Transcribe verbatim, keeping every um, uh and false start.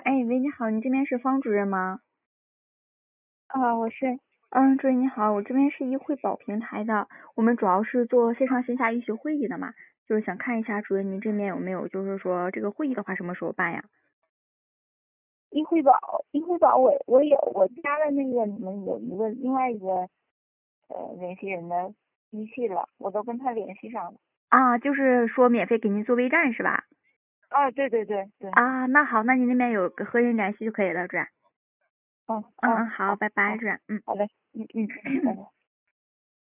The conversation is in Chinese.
哎，喂，你好，你这边是方主任吗？ 啊，我是。 嗯，主任你好，我这边是一惠保平台的，我们主要是做线上线下医学会议的嘛，就是想看一下主任您这边有没有，就是说这个会议的话什么时候办呀？ 医惠保，医惠保我我有，我加了那个你们有一个另外一个呃联系人的机器了，我都跟他联系上了。 啊，就是说免费给您做微站是吧？ 啊，对对对对。 啊，那好，那您那边有个和人联系就可以了，主任。 嗯嗯嗯， 嗯， 好， 好拜拜， 好主任，嗯。 好嘞，嗯嗯嗯，拜拜。